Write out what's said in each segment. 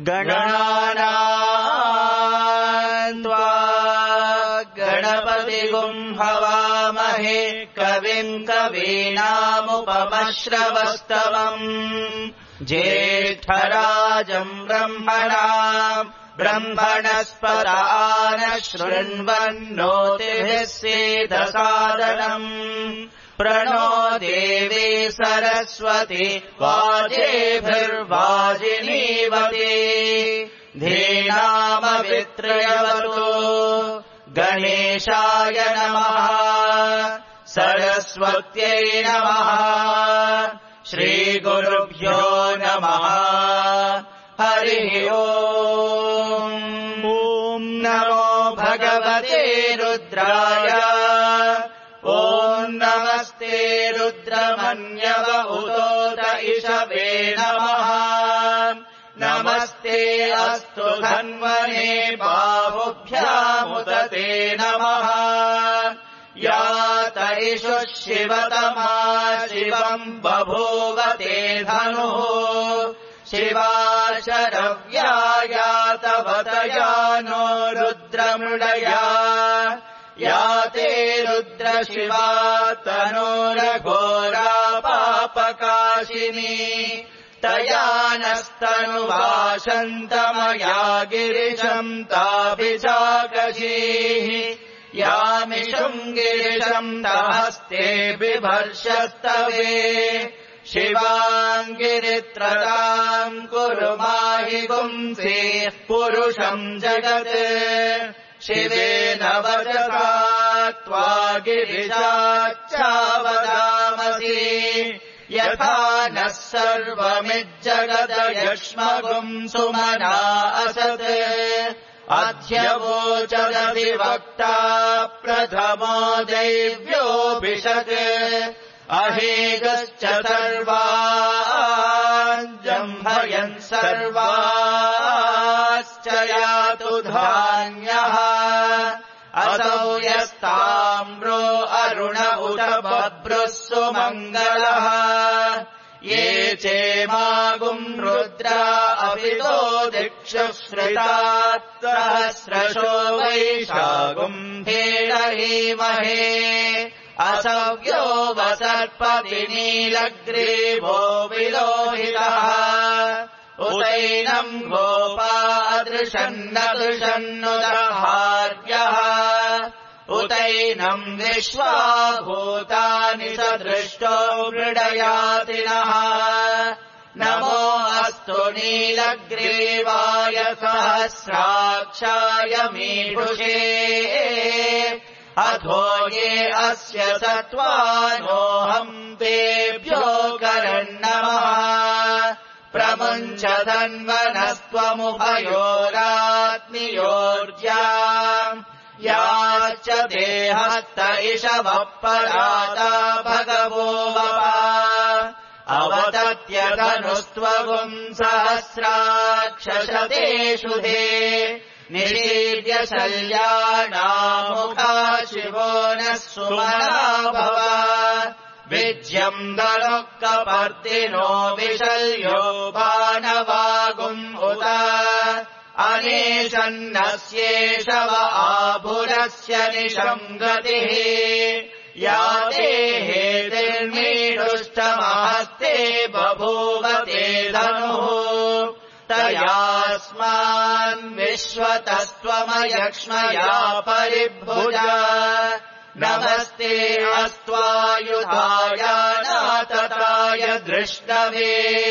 गणानाम् त्वा गणपतिगुम् हवामहे कविम् कवीनामुपमश्रवस्तमम् ज्येष्ठराजम् ब्रह्मणस्पत आनः शृण्वन्नोतिभिः सेदसादनम् प्रणो देवी सरस्वती वाजेभिर्वाजिनीवती धीनामवित्रयवतु गणेशाय नमः सरस्वत्यै नमः श्रीगुरुभ्यो नमः हरिः ओम् ॐ नमो भगवते रुद्राय ॐ नमस्ते रुद्रमन्यव उतोत इषवे नमः नमस्ते अस्तु धन्वने बाहुभ्यामुत ते नमः यात इषुः शिवतमा शिवम् बभूव ते धनुः शिवा शरव्या यातवतया नो रुद्रमृडया या ते रुद्रशिवा तनोरघोरा पापकाशिनी तया नस्तनुवाशन्तमया गिरिशम् ताभिजागशीः यामिषम् गिरिशम् तहस्ते बिभर्षस्तवे शिवाङ्गिरित्रताम् कुरु माहि पुंसीः पुरुषम् जगत् शिवेन वचसा त्वा गिरिजाच्चावदामसि यथा नः सर्वमिज्जगदयक्ष्मगुम् सुमना असत् अध्यवोचदधिवक्ता प्रथमो दैव्योऽभिषत् अहेगश्च सर्वाञ्जम्भयन् सर्वाश्च यातु धान्यः असौ यस्ताम्रो अरुण उत बभ्रुः सुमङ्गलः ये चेमागुम् रुद्रा अवितो दिक्षुश्रितात् सहस्रशो वैशागुम् भेडहीमहे असव्यो वसर्पति नीलग्रीवो विलोहितः उदैनम् गोपादृशन्नदृशन्नुदहार्यः उदैनम् विश्वाभूतानि सदृष्टो मृडयातिनः नमो अस्तु नीलग्रीवाय सहस्राक्षाय मीढुषे अथो ये अस्य सत्त्वानोऽहम् तेभ्यो करन्नमः प्रमुञ्च धन्वनस्त्वमुभयोरात्मियोर्ज्याम् याश्च देहस्त इषवः पराता भगवो वपा अवतत्यधनुस्त्वगुम् सहस्राक्षशतेषु धे निषीद्य शल्याणामुखा शिवो नः सुमना भव विज्यम् दनुःकपर्दिनो विशल्यो बाणवागुम् उत अनेशन्नस्येषव आभुरस्य निशङ्गतिः या ते हेतिर्मीढुष्टमहस्ते बभूव ते धनुः तयास्मान् विश्वतस्त्वमयक्ष्मया परिभुजा नमस्ते अस्त्वायुधाय नातताय दृष्टवे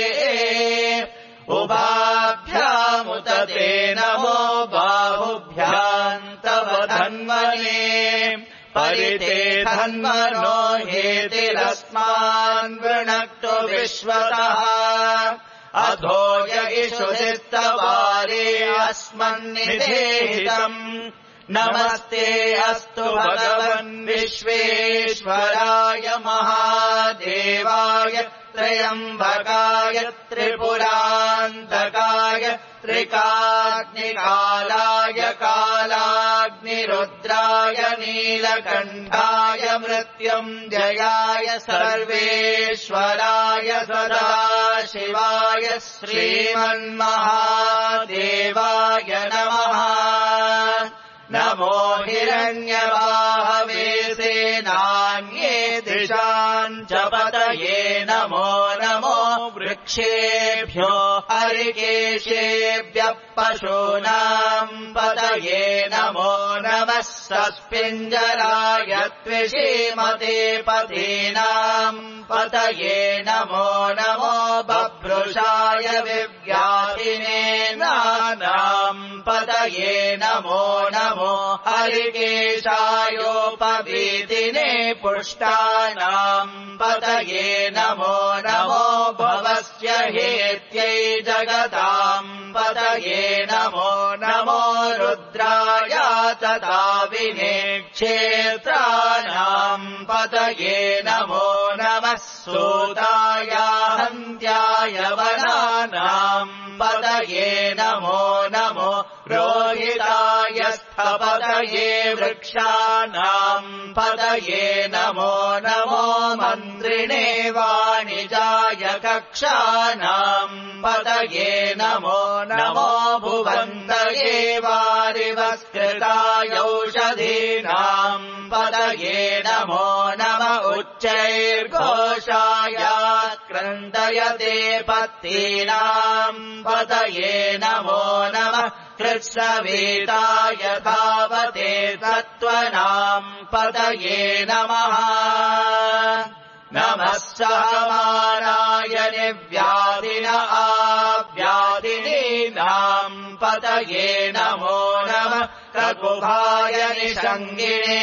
उभाभ्यामुत ते नमो बाहुभ्याम् तव धन्वने परिते धन्वनो हेतिरस्मान् वृणक्तु विश्वतः अधो य इषुधिस्तवारे अस्मन्निधेहितम् नमस्ते अस्तु भगवन् विश्वेश्वराय महादेवाय त्र्यम्बकाय त्रिपुरान्तकाय तृकाग्निकालाय कालाग्निरुद्राय नीलकण्ठाय मृत्युञ्जयाय सर्वेश्वराय सदाशिवाय श्रीमन्महादेवाय नमः। नमो हिरण्यबाहवे सेनान्ये दिशान् च पतये नमो नमो वृक्षेभ्यो हरिकेशेभ्यः पशूनाम् पतये नमो नमः सस्पिञ्जराय त्विषीमते पतीनाम् पतये नमो नमो बभ्रुषाय विव्याधिने नानाम् पतये नमो नमो हरिकेशायोपवीतिने पुष्टानाम् पतये नमो नमो भवस्य हेत्यै जगताम् पतये नमो नमो रुद्राय तथा विनेक्षेत्राणाम् पतये नमो नमः सूताय हन्त्याय वनानाम् पतये नमो नमो रोहिताय स्थपतये वृक्षाणाम् पतये नमो नमो मन्त्रिणे वाणिजाय कक्षाणाम् पतये नमो नमो भुवन्तये वारिवस्कृताय औषधीनाम् पतये नमो नम उच्चैर्घोषाय क्रन्दयते पत्तीनाम् पतये नमो नमः कृत्सवेताय धावते सत्त्वनाम् पतये नमः। नमः सहमानाय निर्व्याधिन आव्याधिनीनाम् पतये नमो नमः ककुभाय निषङ्गिणे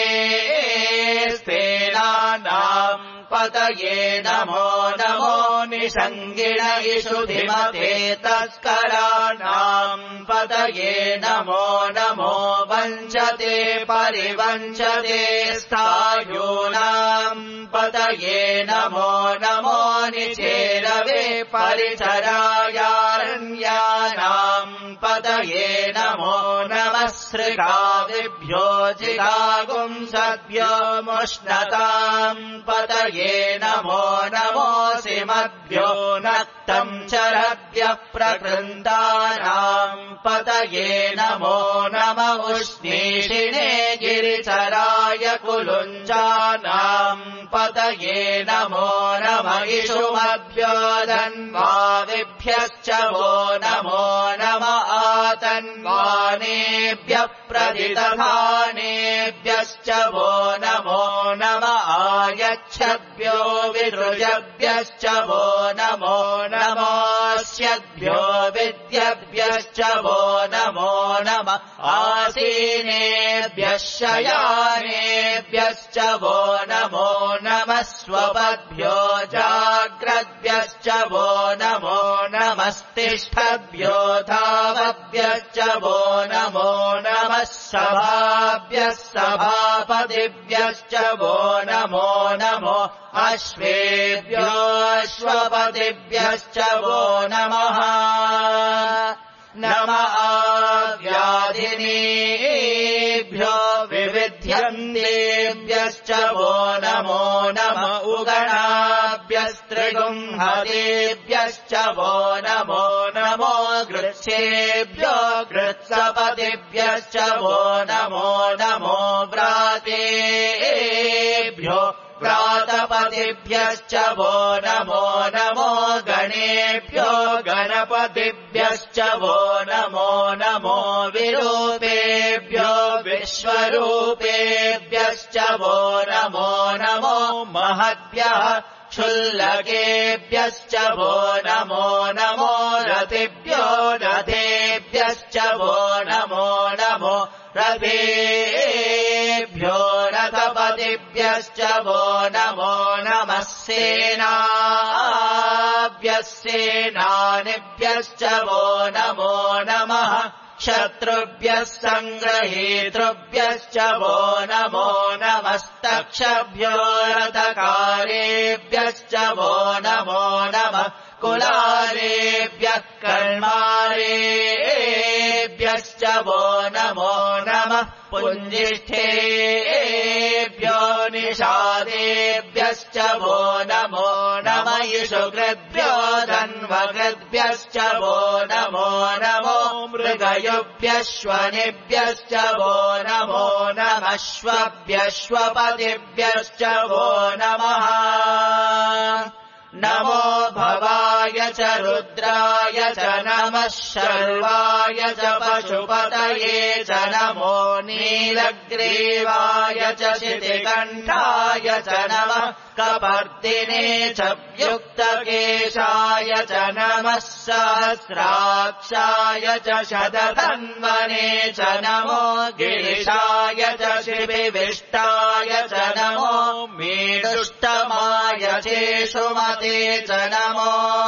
स्तेनानाम् पतये नमो नमो निषङ्गिण इषुधिमते तस्कराणाम् पतये नमो नमो वञ्चते परिवञ्चते स्थायूनाम् पतये नमो नमो निचेरवे परिचरायारण्यानाम् पतये नमो नमः सृगादिभ्यो जिगागुंसद्भ्यो मुष्णताम् पतये नमो नमोऽसिमद्भ्यो नक्तम् चरद्भ्यः प्रकृन्तानाम् पतये नमो नम उष्णीषिणे गिरिचराय कुलुञ्जानाम् पतये नमो नम इषुमद्भ्यो धन्वादिभ्यश्च वो नमो नम आतन्वानेभ्यः प्रदिदधानेभ्यश्च वो नमो नम आयच्छद्भ्यो विदृजभ्यश्च वो नमो नमोऽस्यद्भ्यो विद्यभ्यश्च वो नमो नम आसीनेभ्यः शयानेभ्यश्च वो नमो नमः स्वपद्भ्यो जाग्रद्भ्यश्च वो नमो नमस्तिष्ठद्भ्यो धावद्भ्यश्च वो नमो नमः सभाभ्यः सभापतिभ्यश्च वो नमो नमो अश्वेभ्यो अश्वपतिभ्यश्च वो नमः। नम आव्याधिनीभ्यो विविध्यन्तेभ्यश्च वो नमो नम उगणाभ्यस्त्रिगुंहतेभ्यश्च वो नमो नमो गृच्छेभ्यो गृत्सपतिभ्यश्च वो नमो नमो व्रातेभ्यो व्रातपतिभ्यश्च वो नमो नमो गणेभ्यो गणपतिभ्यश्च वो नमो नमो विरूपेभ्यो विश्वरूपेभ्यश्च वो नमो नमो महद्भ्यः क्षुल्लकेभ्यश्च वो नमो नमो रथिभ्यो रथेभ्यश्च वो नमो नमो रथेभ्यो रथपतिभ्यश्च वो नमो नमः सेनाभ्यः सेनानिभ्यश्च वो नमो नमः क्षत्रुभ्यः सङ्ग्रहीतृभ्यश्च वो नमो नमस्तक्षभ्यो रथकारेभ्यश्च वो नमो नमः कुलारेभ्यः कर्मारेभ्यश्च वो नमो नमः पुञ्जिष्ठेभ्यो निषादेभ्यश्च वो नमो नमः इषुकृद्भ्यो धन्वकृद्भ्यश्च वो नमो नमो मृगयुभ्यश्वनिभ्यश्च वो नमो नमः श्वभ्यश्वपतिभ्यश्च वो नमः नमो भवाय च रुद्राय च नमः शर्वाय च पशुपतये च नमो नीलग्रीवाय च शितिकण्ठाय च नमः कपर्दिने च युक्तकेशाय च नमः सहस्राक्षाय च शतधन्वने च नमो गिरिशाय च शिविविष्टाय च नमो मीडुष्टमाय चेषुमते च नमो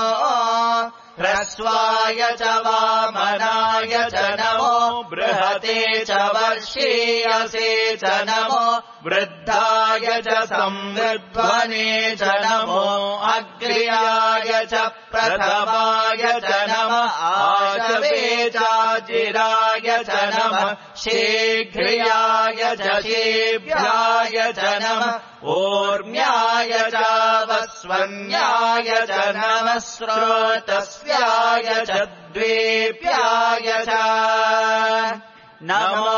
ह्रस्वाय च वामनाय च नमो बृहते च वर्षीयसे च नमो वृद्धाय च संवृध्वने च नमो अग्र्याय च प्रथमाय च नमः आशवे चाजिराय च नमः शीघ्र्याय च शीभ्याय च नमः ऊर्म्याय च वस्वन्याय च नमः स्रोतस्याय च द्वीप्याय च नमो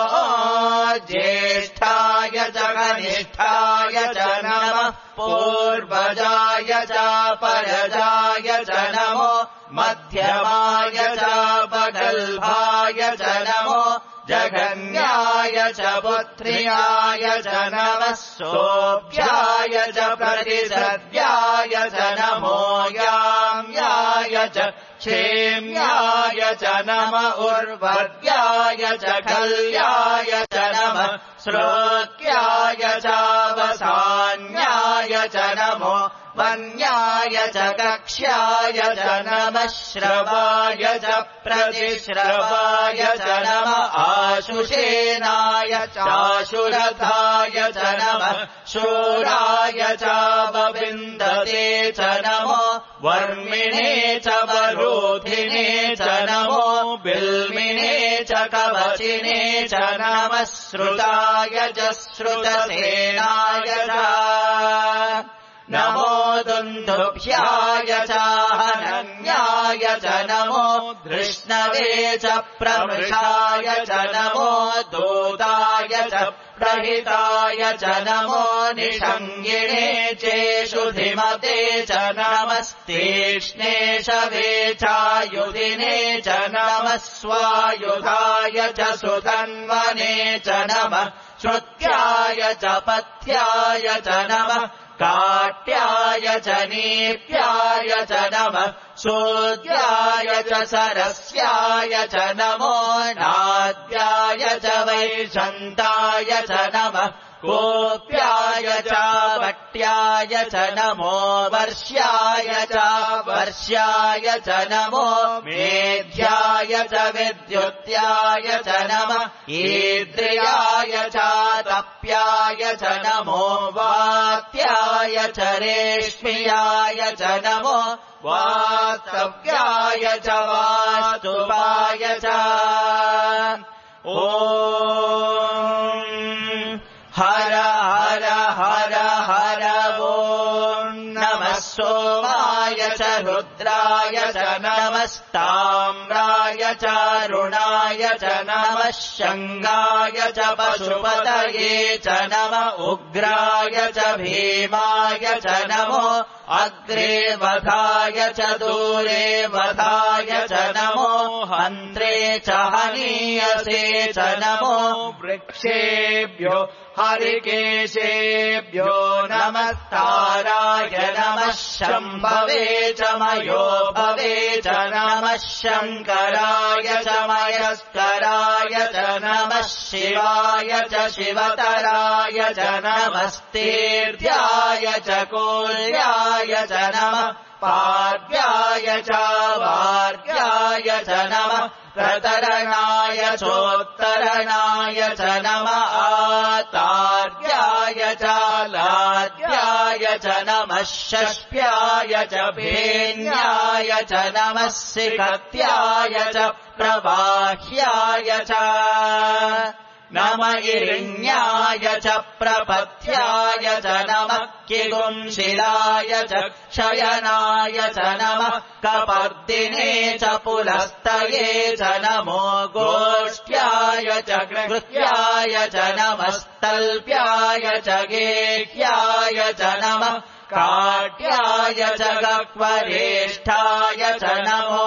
ज्येष्ठाय च कनिष्ठाय च नमः पूर्वजाय च परजाय च नमो मध्यमाय च पगल्भाय च नमो जघन्याय च पुत्र्याय च नमः सोऽभ्याय च प्रतिसद्याय च नमो याम्याय च क्षेम्याय च नम उर्वद्याय च खल्याय च नमः श्रोत्याय च वसान्याय च नमो वन्याय च कक्ष्याय च नमः श्रवाय च प्रतिश्रवाय च नमः आशुषेनाय चाशुरथाय च नमः शूराय च वविन्दते च नमो वर्मिणे च वरोधिने च नमो बिल्मिने च कवचिने च नमः श्रुताय च श्रुतसेनाय च नमो दुन्दुभ्याय च हनन्याय च नमो धृष्णवे च प्रमृषाय च नमो दूताय च प्रहिताय च नमो निषङ्गिणे चेषुधिमते च नमस्तीक्ष्णे शवे चायुधिने च नमः स्वायुधाय च सुधन्वने च नमः श्रुत्याय च पथ्याय च नमः काट्याय च नीप्याय च नमः शोद्याय च सरस्याय च नमो नाद्याय च वैशन्ताय च नमः गोप्याय च वट्याय च नमो वर्ष्याय च वर्ष्याय च नमो मेध्याय च विद्युत्याय च नमः ईद्रियाय च तप्याय च नमो वात्याय च रेश्म्याय च नमो वास्तव्याय च वास्तुपाय च ॐ हर हर हर हर ॐ नमः सोमाय च रुद्राय च नमस्ताम्राय च रुणाय च नमः शङ्गाय च पशुपतये च नमः उग्राय च भीमाय च नमो अग्रे वधाय च दूरे वधाय च नमो हन्त्रे च हनीयसे च नमो वृक्षेभ्यो हरिकेशेभ्यो नमस्ताराय नमः शम्भवे च मयो भवे च नमः शङ्कराय च मयस्कराय च नमः शिवाय च शिवतराय च नमस्तेऽर्ध्याय च कोल्याय च नमः पार्याय च वार्याय च नमः प्रतरणाय चोत्तरणाय च नमः आतार्याय च लाद्याय च नमः षष्ट्याय च भेन्याय च नमः सिकत्याय च प्रवाह्याय च नम इरिण्याय च प्रपथ्याय च नमः किगुंशिलाय च क्षयनाय च नमः कपर्दिने च पुलस्तये च नमो गोष्ठ्याय च गृह्याय च नमस्तल्प्याय च गेह्याय च नमः काट्याय च गह्वरेष्ठाय च नमो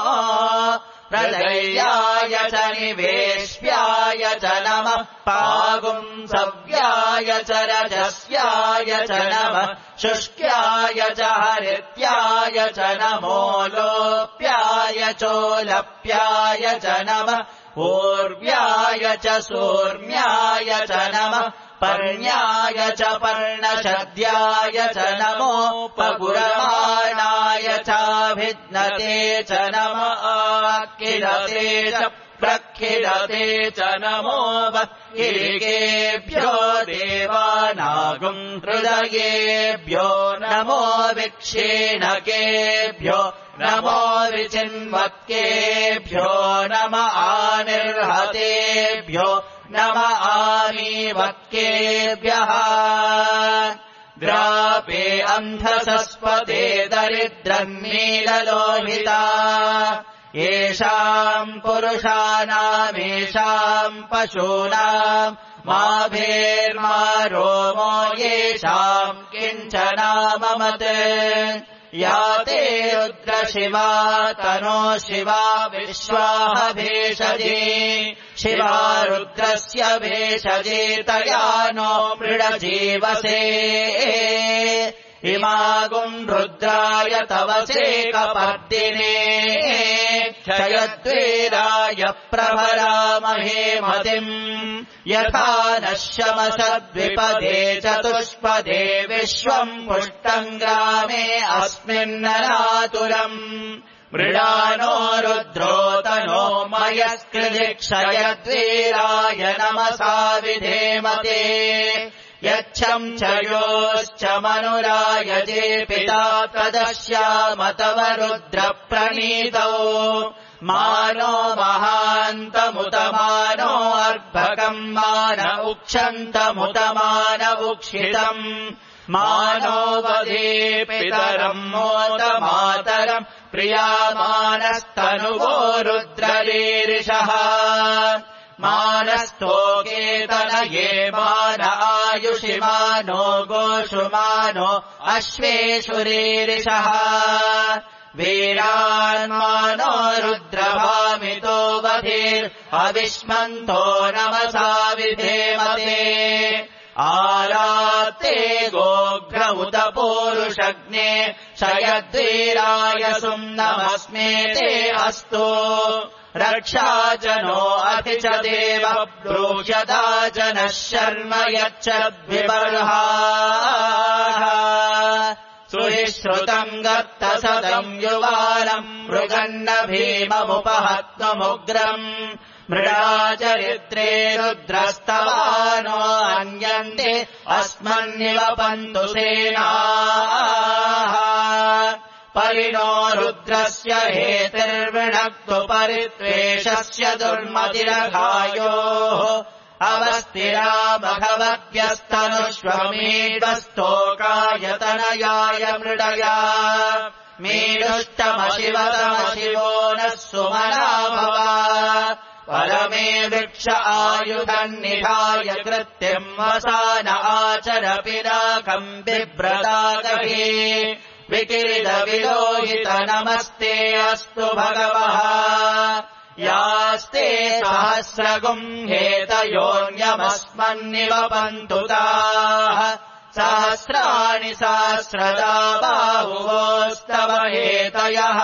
प्रलयाय च निवेश्याय च नमः पागुंसव्याय च रजस्याय च नमः शुष्क्याय च हरित्याय च नमो लोप्याय चोलप्याय च नमः ऊर्व्याय च सूर्म्याय च नमः पर्ण्याय च पर्णशद्याय च नमोपगुरमाणाय चाभिज्ञते च नमः किरते च प्रखिरते च नमो वक्किरिकेभ्यो देवानागुं हृदयेभ्यो नमो विक्षीणकेभ्यो नमो विचिन्वत्केभ्यो नम आनिर्हतेभ्यो नम आमीवत्केभ्यः द्रापे अन्धसस्पते दरिद्रन्नीललोहिता येषाम् पुरुषाणामेषाम् पशूनाम् मा भेर्मा रोमो येषाम् किञ्चनाममत् या ते रुद्रशिवा तनो शिवा विश्वाह भेषजे शिवा रुद्रस्य भेषजे तया नो मृडजीवसे इमागुम् रुद्राय तवसे कपर्दिने क्षयद्वीराय प्रभरामहे मतिम् यथा नश्यमसद्विपदे चतुष्पदे विश्वम् पुष्टम् ग्रामे अस्मिन्ननातुरम् मृडानो रुद्रोतनो मयस्कृधि क्षयद्वीराय नमसा विधेमते यच्छम् च योश्च मनुरायजे पिता तदस्यामतव रुद्रप्रणीतौ मानो महान्तमुतमानो अर्भकम् मान उक्षन्तमुतमान उक्षितम् मानो वदे पितरम् मोदमातरम् प्रियामानस्तनुवो रुद्ररीरिषः मानस्तोकेतनये मान आयुषि मानो गोषु मानो अश्वेषुरीरिषः वीरान्मानो रुद्रभामितो वधीर् अविष्मन्तो नमसा विधेमते आरात्ते गोघ्र उत पूरुषग्ने क्षयद्वीराय सुम्नमस्मे ते अस्तु रक्षा जनो अति च देव ब्रूह्यता जनः शर्म यच्छद्विबर्हाः सुहिश्रुतम् गर्तसदम् युवानम् मृगन्न भीममुपहत्वमुग्रम् मृडाचरित्रे रुद्रस्तवानो अन्यन्ते अस्मन्निव पन्तु सेनाः परिणो रुद्रस्य हेतिर्विणक्तु परित्वेषस्य दुर्मतिरघायोः अवस्थिरा भगवद्भ्यस्तनुष्वमीडस्तोकायतनयाय मृडया मीडुष्टमशिवतमशिवो नः सुमना भव परमे वृक्ष आयुधन्निधाय कृत्यम् वसान आचर पिनाकम् बिभ्रतागहे विकिरित विलोहित नमस्ते अस्तु भगवः यास्ते सहस्रगुम् हेतयोऽन्यमस्मन्निव पन्तु ताः सहस्राणि सहस्रदा बाहुवोस्तव हेतयः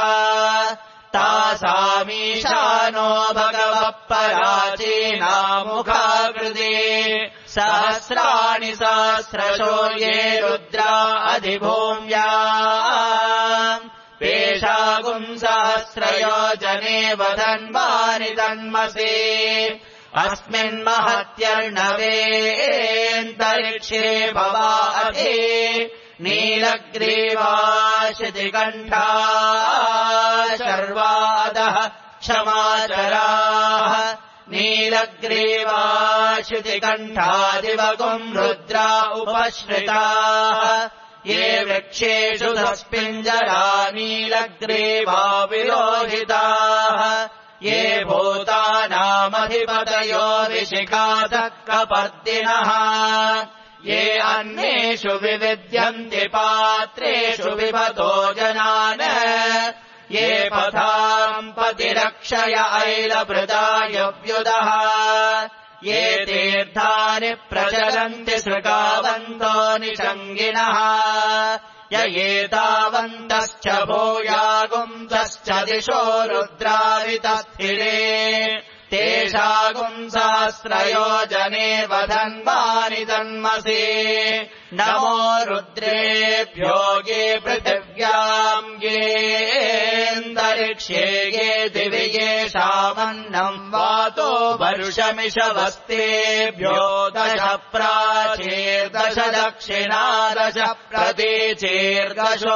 तासामीशानो भगवः पराचीनामुखाकृते सहस्राणि सहस्रशो ये रुद्रा अधिभूम्या पेशागुम् सहस्रयोजने वधन्वानि तन्मसे अस्मिन्महत्यर्णवेऽन्तरिक्षे भवाधे नीलग्रीवाशितिकण्ठा शर्वादः क्षमाचराः नीलग्रीवाशितिकण्ठादिवगुम् रुद्रा उपश्रिताः ये वृक्षेषु सस्पिञ्जरा नीलग्रीवा विलोहिताः ये भूतानामधिपतयो विशिखासः कपर्दिनः ये अन्येषु विविद्यन्ति पात्रेषु विपतो जनान् ये पथाम् पतिरक्षय ऐलभृदायव्युदः ये तीर्थानि प्रचलन्ति सृगावन्तो निषङ्गिणः य एतावन्तश्च भूयागुंसश्च दिशो रुद्रावितस्थिरे तेषागुम् सहस्रयोजने वधन्वानि तन्मसे नमो रुद्रेभ्यो ये पृथिव्याम् येऽन्तरिक्षे ये दिवि येषामन्नम् वातो वर्षमिषवस्तेभ्यो दश प्राचीर्दश दक्षिणादश प्रतीचीर्दशो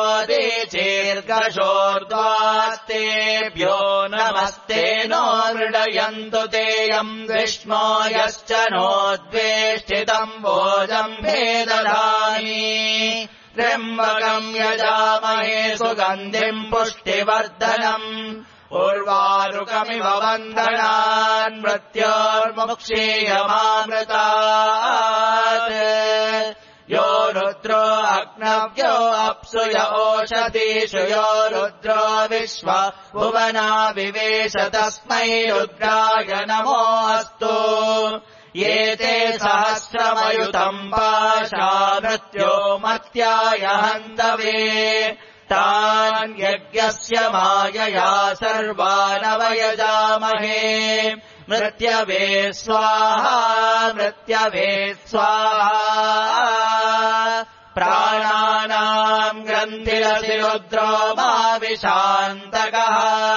दीचीर्दशोर्ध्वास्तेभ्यो नमस्ते नो मृडयन्तु तेयम् विष्णो यश्च नोद्वेष्टितम् भोजम् भेदधामि त्र्यम्बकम् यजामहे सुगन्धिम् पुष्टिवर्धनम् उर्वारुकमिव बन्धनान् मृत्योर्मुक्षीयमामृतात् यो रुद्रो अग्नव्यो अप्सु य ओषधीषु यो रुद्रो विश्व भुवना विवेश तस्मै रुद्राय नमो अस्तु ये ते सहस्रमयुतम् पाशा मृत्यो मर्त्याय हन्तवे तान् यज्ञस्य मायया सर्वानवयजामहे मृत्यवे स्वाहा मृत्यवे स्वाहा प्राणानाम् ग्रन्थिरसि रुद्रो मा विशान्तकः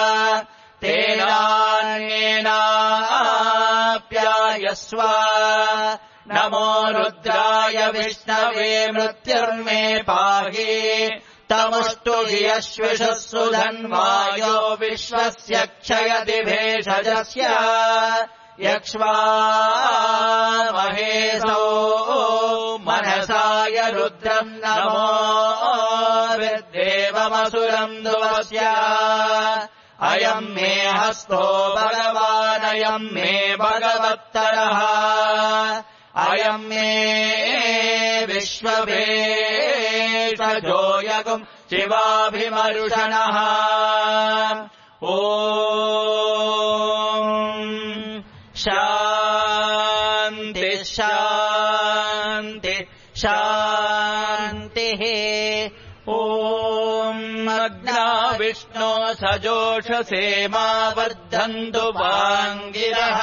तेनान्येनाप्यायस्व नमो रुद्राय विष्णवे मृत्युर्मे पाहि तमुष्टु हि सुधन्वायो विश्वस्य क्षयति भेषजस्य यक्ष्वा महेशो मनसाय रुद्रम् नमो विद्देवमसुरम् दुवस्य अयम् मे हस्तो भगवानयम् मे भगवत्तरः अयम् मे विश्ववेशजो यगुम् शिवाभिमरुषणः ॐ शान्ति शान्ति शान्तिः ॐ अग्ना विष्णो सजोषसे मा वर्धन्तु वाङ्गिरः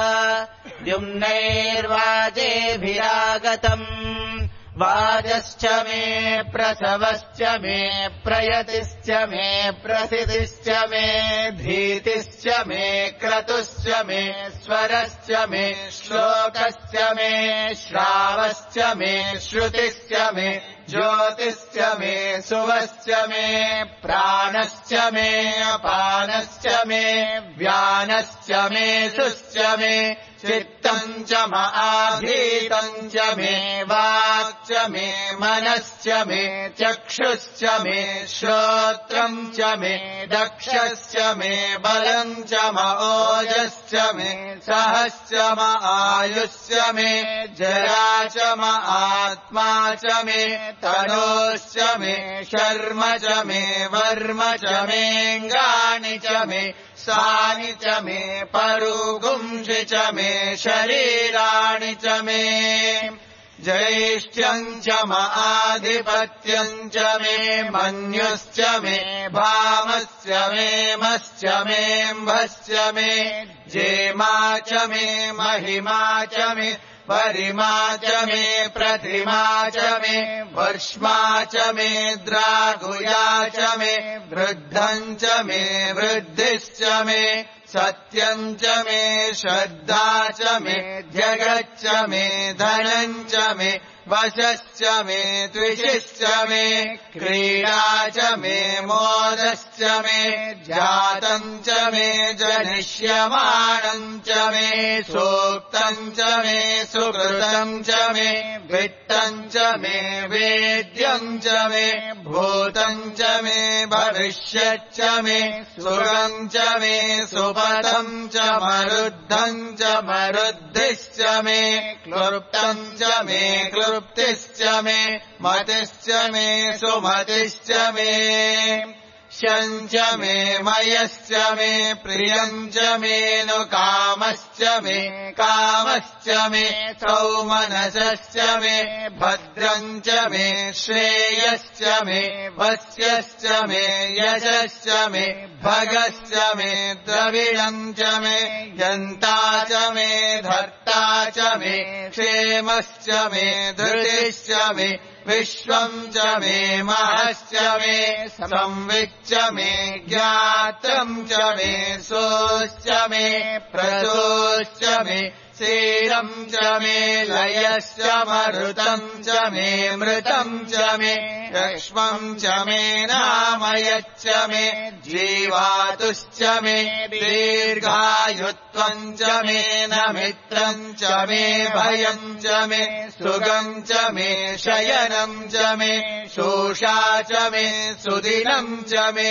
द्युम्नैर्वाजेभिरागतम् वाजश्च मे प्रसवश्च मे प्रयतिश्च मे प्रसिद्धिश्च मे धीतिश्च मे क्रतुश्च मे स्वरश्च मे श्लोकश्च मे श्रावश्च मे श्रुतिश्च मे ज्योतिश्च मे सुवश्च मे प्राणश्च मे अपानश्च मे व्यानश्च मे सुश्च मे चित्तम् च आधीतम् च मे वाक् च मे मनश्च मे चक्षुश्च मे श्रोत्रम् च मे दक्षश्च मे बलम् च ओजश्च मे सहश्च आयुश्च मे जरा च आत्मा च मे तनोश्च मे शर्म च मे वर्म च मेऽङ्गानि च मे सानि च मे परुगुंसि च मे शरीराणि च मे ज्येष्ठ्यम् च आधिपत्यम् च मे मन्युश्च मे भामश्च मे मश्च मेऽम्भश्च मे जेमा च मे महिमा च मे परिमा च मे प्रतिमा च मे वर्ष्मा च मे द्रागुया च मे वृद्धम् च मे वृद्धिश्च मे सत्यम् च मे श्रद्धा च मे जगच्च मे धनम् च मे वशश्च मे द्विषश्च मे क्रीडा च मे मोदश्च मे जातम् च मे जनिष्यमाणम् च मे सूक्तम् च मे सुकृतम् च मे वित्तम् च मे वेद्यम् च मे भूतम् च मे भविष्यच्च मे सुरम् च मे सुपदम् च मरुद्धम् च मरुद्धिश्च मे क्लृप्तम् च मे क्लृप्तिश्च मे मतिश्च मे सुमतिश्च मे शम् च मे मयश्च मे प्रियम् च मे नु कामश्च मे कामश्च मे सौमनसश्च मे भद्रम् च मे श्रेयश्च मे वस्यश्च मे यशश्च मे भगश्च मे द्रविणम् च मे यन्ता च मे धर्ता च मे क्षेमश्च मे धृतिश्च मे विश्वम् च मे महश्च मे संविच्च मे ज्ञातम् च मे सोश्च मे प्रसोश्च मे क्षीरम् च मे लयश्च मरुतम् च मे मृतम् च मे यक्ष्मम् च मे नामयच्च मे जीवातुश्च मे दीर्घायुत्वम् च मे न मित्रम् च मे भयम् च मे सुगम् च मे शयनम् च मे शोषा च मे सुदिनम् च मे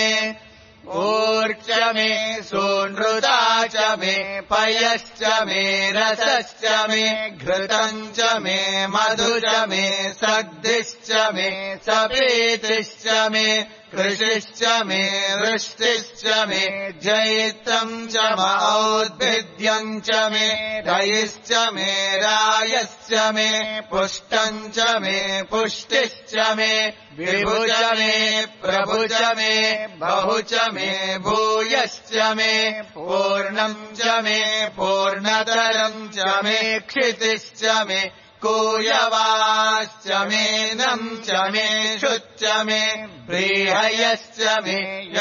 ऊर्च मे सूनृता च मे पयश्च मे रसश्च मे घृतम् च मे मधु च मे सग्धिश्च मे सपेतिश्च मे कृषिश्च मे वृष्टिश्च मे जैत्रम् च औद्भिद्यम् च मे रयिश्च मे रायश्च मे पुष्टम् च मे पुष्टिश्च मे विभु च मे प्रभु च मे बहु च मे भूयश्च मे पूर्णम् च मे पूर्णतरम् च मे क्षितिश्च मे कूयवाश्च मे नम् च मे शुच्च मे प्रीहयश्च मे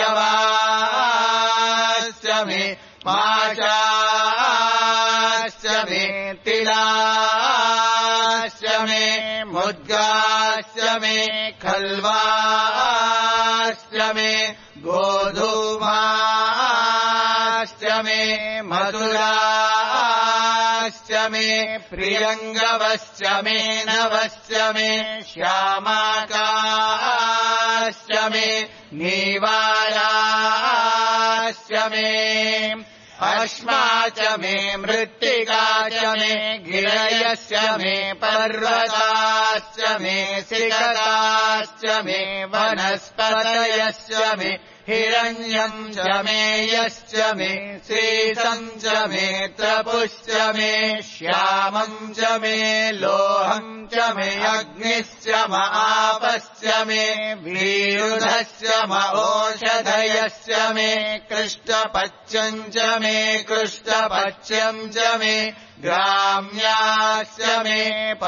यवाश्च मे माशाश्च मे तिलाश्च मे मुद्गाश्च मे खल्वाश्च मे गोधूमाश्च मे मधुराश्च मे प्रियङ्गवश्च मे नवश्च मे श्यामाकाश्च मे नीवालाश्च मे अश्मा च मे मृत्तिका च मे गिरयश्च मे पर्वताश्च मे सिकताश्च मे वनस्पतयश्च मे हिरण्यम् च मे यश्च मे श्रीसम् च मे तपुश्च मे श्यामम् च मे लोहम् च मे अग्निश्च म आपश्च मे वीरुधश्च म ओषधयश्च मे कृष्णपच्यम् च मे कृष्णपच्यम् च मे ग्राम्याश्च मे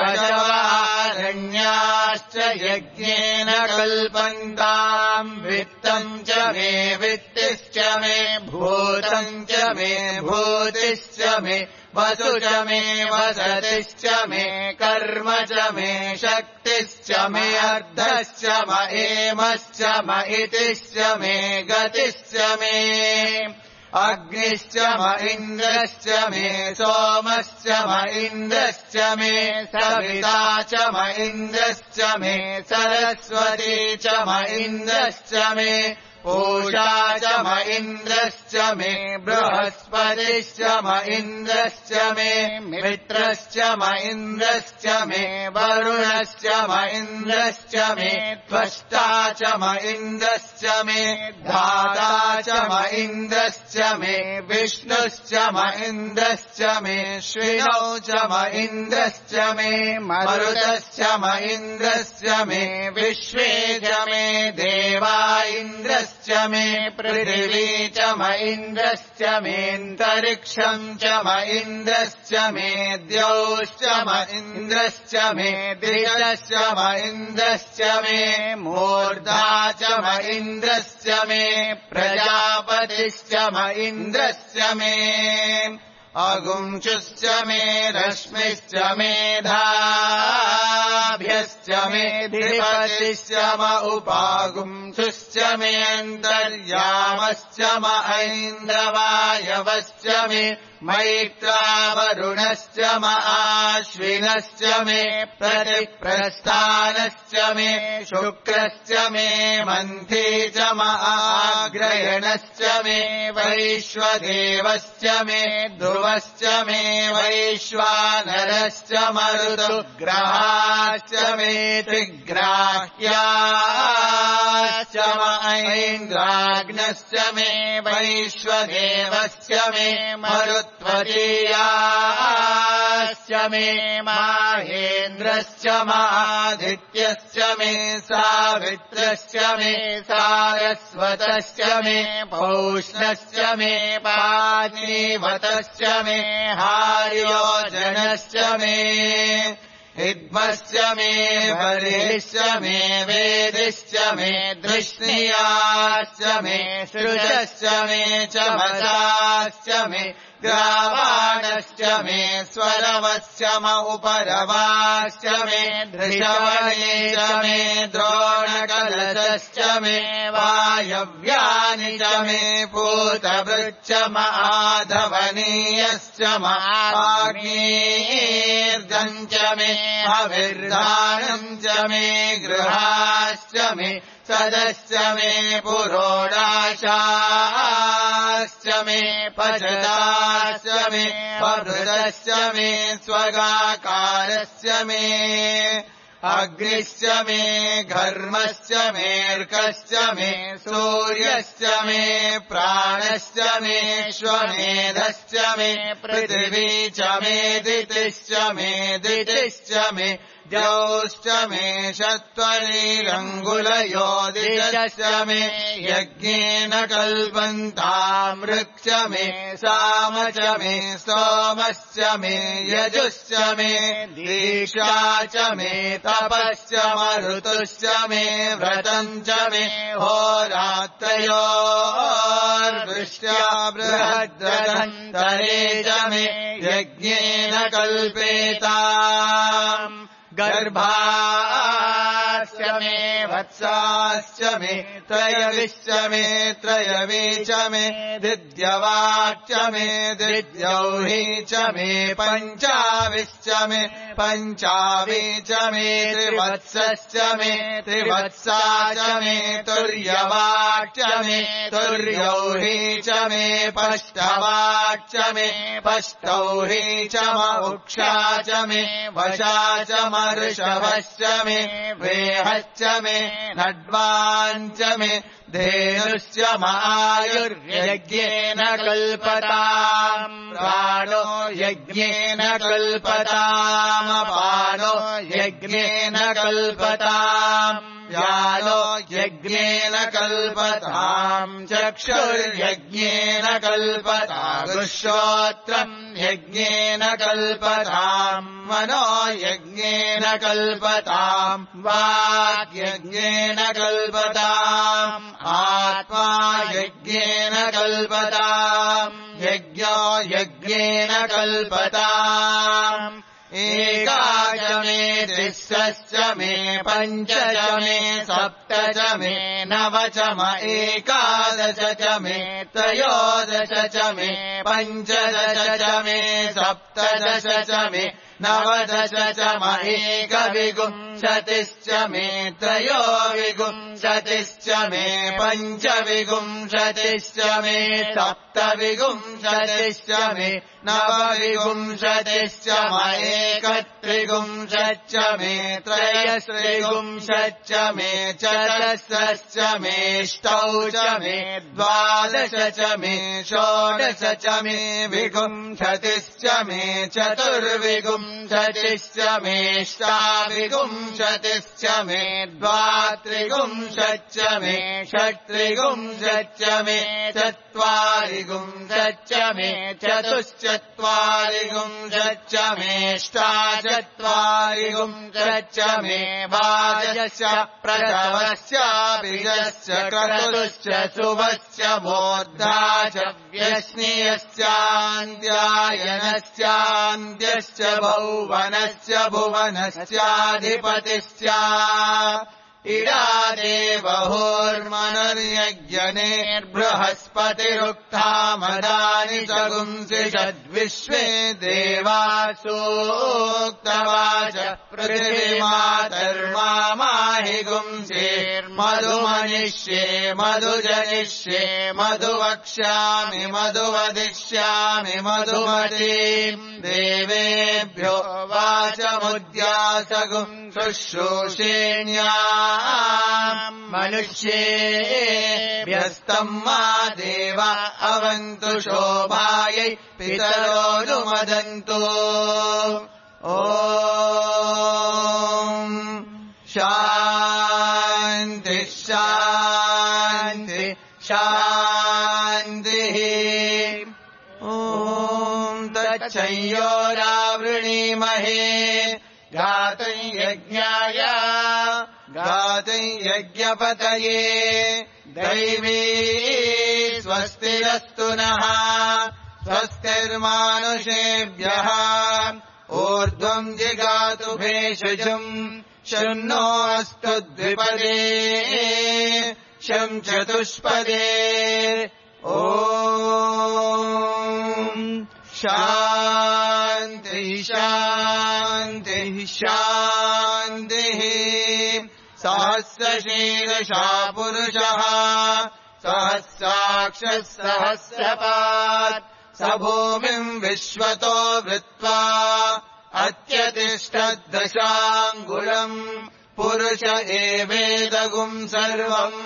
पशवारण्याश्च यज्ञेन कल्पन्ताम् वित्तम् च मे वित्तिश्च मे भूतम् च मे भूतिश्च मे वसु च मे वसतिश्च मे कर्म च मे शक्तिश्च मे अर्धश्च म एमश्च म इतिश्च मे गतिश्च मे अग्निश्च म इन्द्रश्च मे सोमश्च म इन्द्रश्च मे सविता च म इन्द्रश्च मे सरस्वती च म इन्द्रश्च मे पूषा च म इन्द्रश्च मे बृहस्पतिश्च म इन्द्रश्च मे मित्रश्च म इन्द्रश्च मे वरुणश्च म इन्द्रश्च मे त्वष्टा च म इन्द्रश्च मे धाता च म इन्द्रश्च मे विष्णुश्च म इन्द्रश्च मे श्विनौ च म इन्द्रश्च मे मरुतश्च म इन्द्रश्च मे विश्वे च मे देवा इन्द्रश्च मे पृथिवी च म इन्द्रश्च मेऽन्तरिक्षम् च म इन्द्रश्च मे द्यौश्च म इन्द्रश्च मे दिशश्च म इन्द्रश्च मे मूर्धा च म इन्द्रश्च मे प्रजापतिश्च म इन्द्रश्च मे अगुंशुश्च मे रश्मिश्च मेधाभ्यश्च मे धिपतिश्च म उपागुंशुश्च मे अन्तर्यामश्च म ऐन्द्रवायवश्च मे मैत्रावरुणश्च म आश्विनश्च मे प्रतिप्रस्थानश्च मे शुक्रश्च मे मन्थी च म आग्रयणश्च मे वैश्वदेवश्च मे ध्रुवश्च मे वैश्वानरश्च मरुतुग्रहाश्च मे त्रिग्राह्याश्च म ऐन्द्राग्नश्च मे वैश्वदेवश्च मे मरुत्वतीयाश्च मे माहेन्द्रश्च मादित्यश्च मे सावित्रश्च मे सारस्वतश्च मे पौष्णश्च मे पानीवतश्च मे हार्योजनश्च मे हिद्मश्च मे बर्हिश्च मे वेदिश्च मे धृष्णियाश्च मे सृजश्च मे चमसाश्च मे ग्रावाणश्च मे स्वरवश्च म उपरवाश्च मे धृषवणे च मे द्रोणकलशश्च मे वायव्यानि च मे पूतभृच्च म आधवनीयश्च म आग्नेर्गम् च मे हविर्दानम् च मे गृहाश्च मे सदश्च मे पुरोडाशाश्च मे पचताश्च मे पभृतश्च मे स्वगाकारश्च मे अग्निश्च मे घर्मश्च मेऽर्कश्च मे सूर्यश्च मे प्राणश्च मे श्वमेधश्च मे पृथिवी च मे दितिश्च मे दितिश्च मे द्यौश्च मे शत्वरीरङ्गुलयोदिश्च मे यज्ञेन कल्पन्तामृक्ष मे साम च मे सोमश्च मे यजुश्च मे दीक्षा च मे तपश्च मरुतुश्च मे व्रतम् च मे होरात्रयोर्वृष्ट्या बृहद्रथन्तरे च मे यज्ञेन कल्पेताम् गर्भाश्च मे वत्साश्च मे त्रयविश्च मे त्रयवी च मे दिद्यवाच्च मे दिद्यौही च मे पञ्चाविश्च मे पञ्चावी च मे त्रिवत्सश्च मे त्रिवत्सा च मे तुर्यवाच्च मे तुर्यौही च मे पष्टवाच्च मे पष्टौही च म उक्षा च मे वशा च ऋषभश्च मे वेहश्च मे नड्वाञ्च मे धेनुश्च मायुर्यज्ञेन कल्पताम् प्राणो यज्ञेन कल्पताम् अपानो यज्ञेन कल्पताम् व्यानो यज्ञेन कल्पताम् चक्षुर्यज्ञेन कल्पताम् श्रोत्रम् यज्ञेन कल्पताम् मनो यज्ञेन कल्पताम् वाक् यज्ञेन कल्पताम् आत्मा यज्ञेन कल्पताम् यज्ञो यज्ञेन कल्पताम् एकाच मे तिस्रश्च मे पञ्च च मे सप्त च मे नव च म एकादश च मे त्रयोदश च मे पञ्चदश च मे सप्तदश च मे नवदश च एकविंशतिश्च मे त्रयोविंशतिश्च मे पञ्चविंशतिश्च मे सप्तविंशतिश्च मे नवविंशतिश्च एकत्रिंशच्च मे त्रयस्त्रिंशच्च मे चतस्रश्च मेष्टौ च मे द्वादश च मे षोडश च मे विंशतिश्च मे चतुर्विंशतिश्च मेष्टाविंशतिश्च मे द्वात्रिंशच्च मे षट्त्रिंशच्च मे चत्वारिंशच्च मे चतुश्चत्वारिंशच्च मेष्टाचत्वारिंशच्च मे द्वादशश्च प्रथमश्च बीजश्च क्रतुश्च शुभश्च मूर्धा च व्यश्नियश्चान्त्यायनश्चान्त्यश्च भौवनश्च भुवनश्चाधिपतिश्च इडादेवहोर्मनर्यज्ञनेर्बृहस्पतिरुक्तामदानि सगुंसि षद्विश्वे देवासूक्तवाच पृथिवीमातर्माहि गुंसेर्मधुमनिष्ये मधुजनिष्ये मधुवक्ष्यामि मधुवदिष्यामि मधुमतीम् देवेभ्यो वाचमुद्यासगुं शुश्रूषेण्या मनुष्येभ्यस्तम् मा देवा अवन्तु शोभायै पितरोऽनुमदन्तु ॐ शान्ति शान्ति शान्तिः ॐ तच्छंयोरावृणीमहे गातुं यज्ञाय गातुं यज्ञपतये दैवी स्वस्तिरस्तु नः स्वस्तिर्मानुषेभ्यः ऊर्ध्वं जिगातु भेषजम् शन्नो अस्तु द्विपदे शं चतुष्पदे ॐ शान्ति शान्ति शान्तिः सहस्रशीर्षा पुरुषः सहस्राक्षः सहस्रपात् स भूमिम् विश्वतो वृत्वा अत्यतिष्ठद्दशाङ्गुलम् पुरुष एवेदगुम् सर्वम्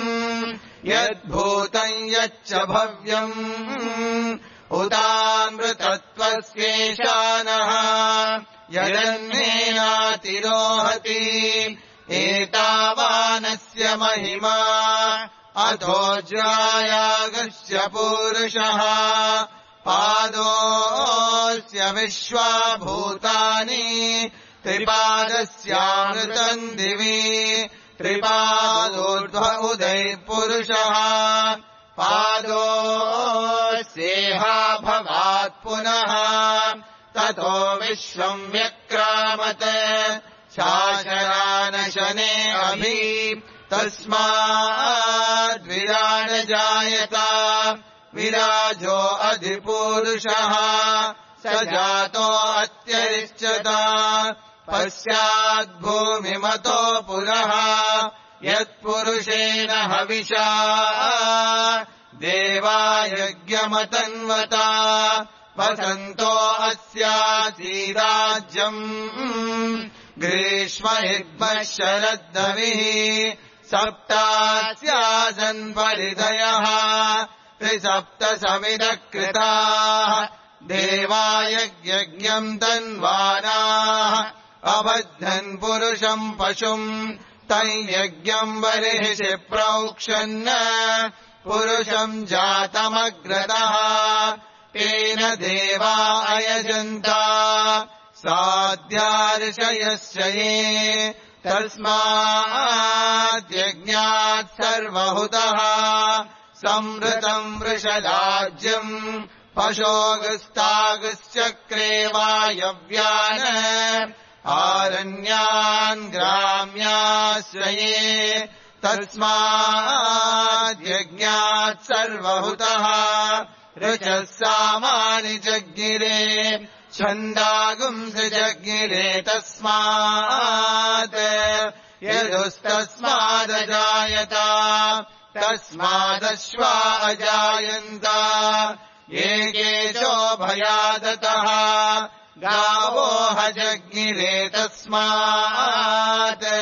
यद्भूतम् यच्च भव्यम् उदामृतत्वस्येशानः यदन्नेनातिरोहति एतावानस्य महिमा अथोज्रायागस्य पुरुषः पादोऽस्य विश्वाभूतानि त्रिपादस्यामृतम् दिवि त्रिपादोर्ध्व उदयः पुरुषः पादोऽस्येहा भवात् पुनः ततो विश्वम् व्यक्रामत् शासनानशने अभि तस्माद्विराड जायत विराजो अधिपुरुषः स जातो अत्यरिच्यत पश्चाद्भूमिमतो पुरः यत्पुरुषेण हविषा देवा यज्ञमतन्वता वसन्तो अस्यासीराज्यम् ग्रीष्म इद्मः शरद्दविः सप्तास्यासन् परिधयः त्रिसप्तसमिदः कृताः देवा यज्ञम् तन्वानाः अबद्धन् पुरुषम् पशुम् तम् यज्ञम् बर्हिषि प्रोक्षन् पुरुषम् जातमग्रतः तेन देवा अयजन्ता साध्यार्षयश्च ये तस्माद्यज्ञात् सर्वहुतः संवृतम् वृषदाज्यम् पशोगस्तागश्चक्रे वायव्यान् आरण्यान् ग्राम्याश्रये तस्माद्यज्ञात् सर्वहुतः ऋचः सामानि जज्ञिरे छन्दागुंसजज्ञिरे तस्मात् यजुस्तस्मादजायत तस्मादश्वा अजायन्त एकेशो भयादतः गावो हजज्ञिरे तस्मात्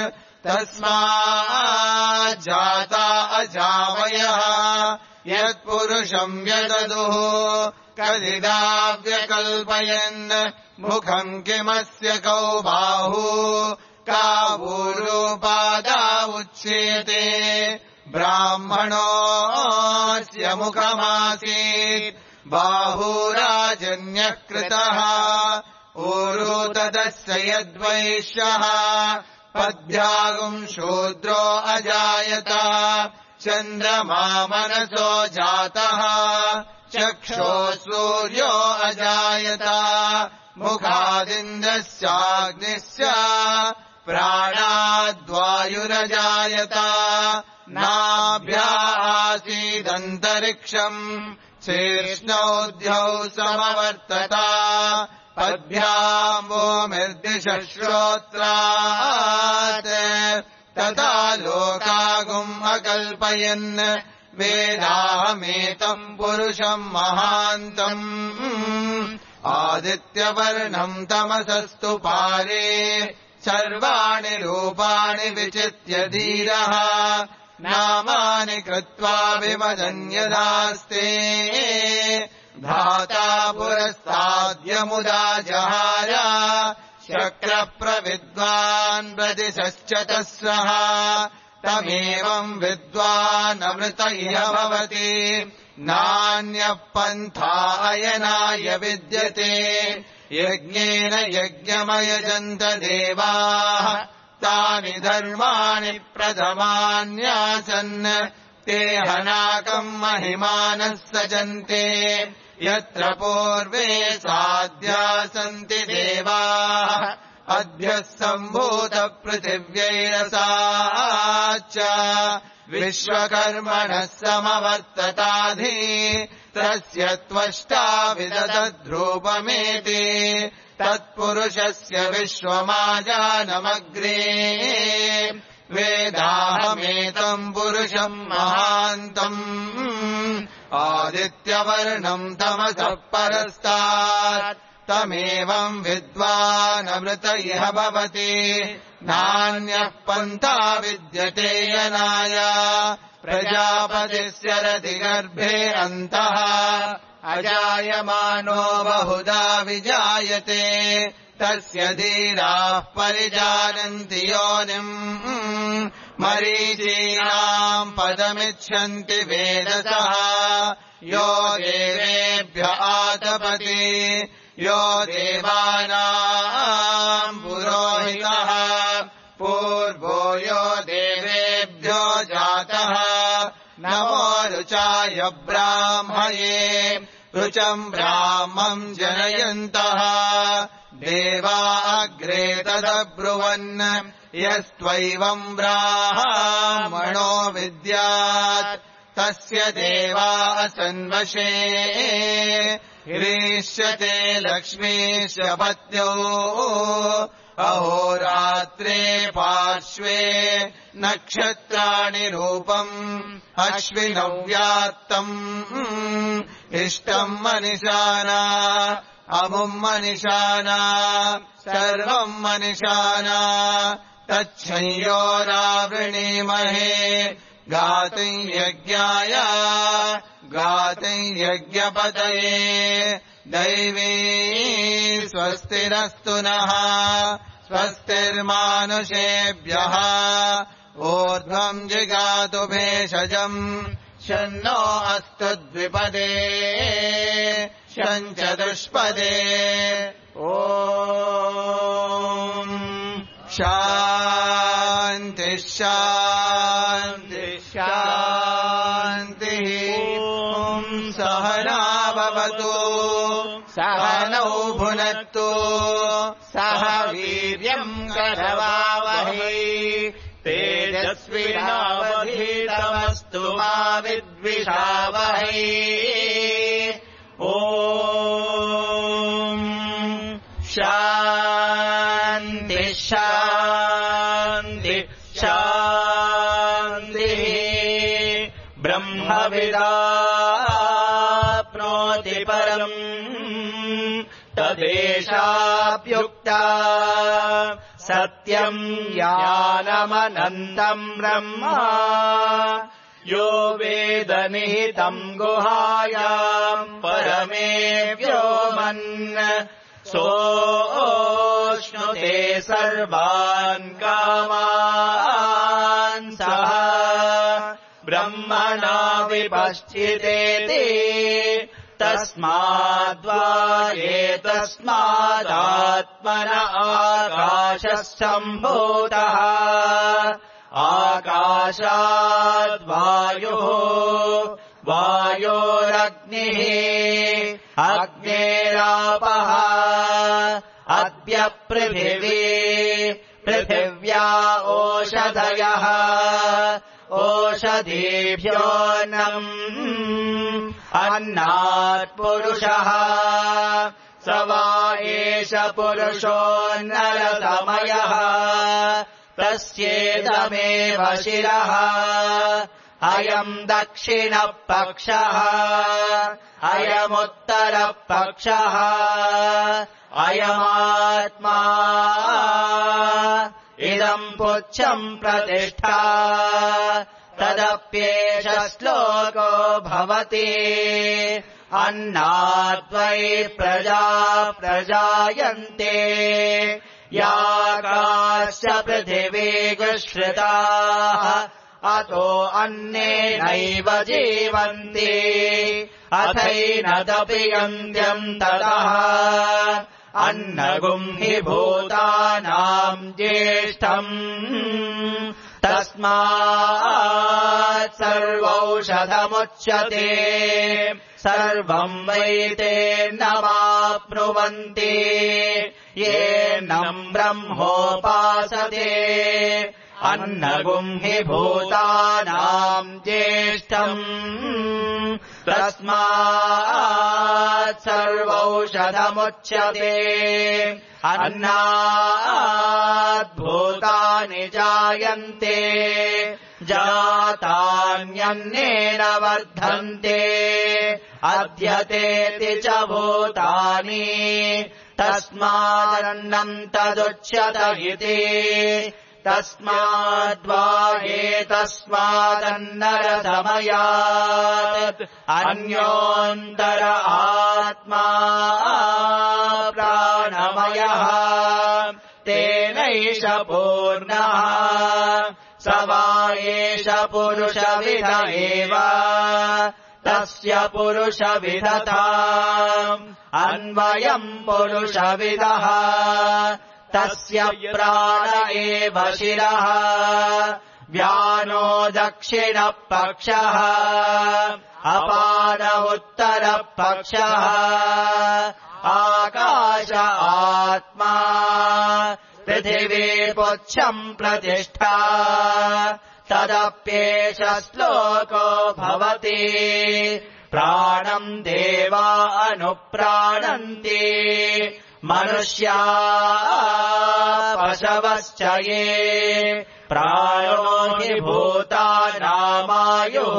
तस्माज्जाता अजावयः यत्पुरुषम् व्यददुः कदिदाव्यकल्पयन् मुखम् किमस्य कौ बाहु कावूरूपादा उच्येते ब्राह्मणोऽस्य मुखमासीत् बाहुराजन्यः कृतः ऊरू तदस्य यद्वैश्यः पद्भ्यागुम् शूद्रो अजायत चन्द्रमा मनसो जातः चक्षो सूर्यो अजायत मुखादिन्द्रश्चाग्निश्च प्राणाद्वायुरजायत नाभ्या आसीदन्तरिक्षम् शीर्ष्णौद्यौ समवर्तत पद्भ्याम् भूमिर्दिशश्रोत्रात् तथा लोकागुम् अकल्पयन् वेदाहमेतम् पुरुषम् महान्तम् आदित्यवर्णम् तमसस्तु पारे सर्वाणि रूपाणि विचित्य धीरः नामानि कृत्वा विमदन्यदास्ते धाता पुरस्ताद्यमुदा जहार शक्रप्रविद्वान् प्रदिशश्च तस्रः तमेवम् विद्वानमृत इह भवति नान्यः पन्था अयनाय विद्यते यज्ञेन यज्ञमयजन्त देवाः तानि धर्माणि प्रथमान्यासन् ते हनाकम् महिमानः सजन्ते यत्र पूर्वे साध्या सन्ति देवाः अद्यः सम्भूतपृथिव्यैरसाच्च विश्वकर्मणः समवर्तताधि तस्य त्वष्टा विदधद्रूपमेति तत्पुरुषस्य विश्वमाजानमग्रे वेदाहमेतम् पुरुषम् महान्तम् आदित्यवर्णम् तमसः परस्तात् तमेवम् विद्वानमृत इह भवति नान्यः पन्था विद्यते यनाय प्रजापतिस्य रतिगर्भे अन्तः अजायमानो बहुधा विजायते तस्य धीराः परिजानन्ति योनिम् मरीचीनाम् पदमिच्छन्ति वेदसः यो देवेभ्य आतपति यो देवानाम् पुरोहितः पूर्वो यो देवेभ्यो जातः नमो रुचाय ब्राह्मये रुचम् ब्राह्मम् जनयन्तः देवा अग्रे तदब्रुवन् यस्त्वैवम् ब्राह्मणो विद्यात् तस्य देवा असन्वशे ह्रीष्यते लक्ष्मीश्च पत्न्यो अहोरात्रे पार्श्वे नक्षत्राणि रूपम् अश्विनव्यात्तम् इष्टम् मनिषाना अमुम् मनिषाना सर्वम् मनिषाना तच्छंयोरावृणीमहे गातुम् यज्ञाय गातुम् यज्ञपतये दैवी स्वस्तिरस्तु नः स्वस्तिर्मानुषेभ्यः ऊर्ध्वम् जिगातु भेषजम् शन्नो अस्तु द्विपदे शञ्चतुष्पदे ॐ शान्ति शान्ति शान्तिः ॐ सहना भवतु सहनौ भुनक्तु सह वीर्यम् करवावहै तेजस्विनावधीतमस्तु मा विद्विषावहै ॐ शान्ति शान्तिः ब्रह्मविदाप्नोति परम् तदेशाप्युक्ता सत्यम् ज्ञानमनन्तम् ब्रह्म यो वेद निहितम् गुहायाम् परमे व्योमन् सोऽश्नुते सर्वान् कामान् सः ब्रह्मणा विपश्चितेति तस्माद्वा एतस्मादात्मन आकाशः सम्भूतः आकाशाद्वायुः वायोरग्निः अग्नेरापः अद्य पृथिवी पृथिव्या ओषधयः ओषधीभ्योऽन्नम् अन्नात् पुरुषः स वा एष पुरुषो नरसमयः तस्येदमेव शिरः अयम् दक्षिणपक्षः अयमुत्तरपक्षः अयमात्मा इदम् पुच्छम् प्रतिष्ठा तदप्येष श्लोको भवति अन्नाद्वै प्रजा प्रजायन्ते याकाश्च पृथिवी गुश्रिताः अतो अन्नेनैव जीवन्ति अथैनदपि यन्त्यम् ततः अन्नगुम् हि भूतानाम् ज्येष्ठम् तस्मात् सर्वौषधमुच्यते सर्वम् वैतेन्नमाप्नुवन्ति येनम् ब्रह्मोपासते अन्नगुम् हि भूतानाम् ज्येष्ठम् तस्मात् सर्वौषधमुच्यते अन्नात् भूतानि जायन्ते जातान्यन्नेन वर्धन्ते अद्यतेति च भूतानि तस्मादन्नम् तदुच्यत इति तस्माद्वा एतस्मादन्नरसमयात् अन्योऽन्तर आत्मा प्राणमयः तेनैष पूर्णः स वा एष पुरुषविद एव तस्य पुरुषविदताम् अन्वयम् पुरुषविदः तस्य प्राण एव शिरः व्यानो दक्षिणपक्षः अपान उत्तरपक्षः आकाश आत्मा पृथिवी पुच्छम् प्रतिष्ठा तदप्येष श्लोको भवति प्राणम् देवा अनुप्राणन्ति मनुष्या पशवश्च ये प्राणो हि भूतानामायुः